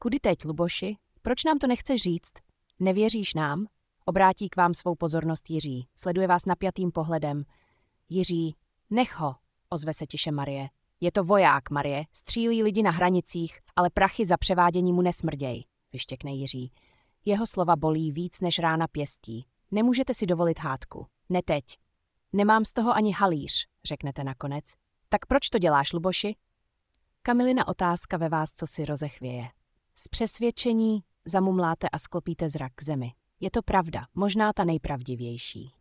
Kudy teď, Luboši? Proč nám to nechceš říct? Nevěříš nám? Obrátí k vám svou pozornost Jiří. Sleduje vás napjatým pohledem. Jiří, nech ho, ozve se tiše Marie. Je to voják, Marie, střílí lidi na hranicích, ale prachy za převádění mu nesmrděj, vyštěkne Jiří. Jeho slova bolí víc než rána pěstí. Nemůžete si dovolit hádku. Ne teď. Nemám z toho ani halíř, řeknete nakonec. Tak proč to děláš, Luboši? Kamilina otázka ve vás cosi rozechvěje. Z přesvědčení zamumláte a sklopíte zrak k zemi. Je to pravda, možná ta nejpravdivější.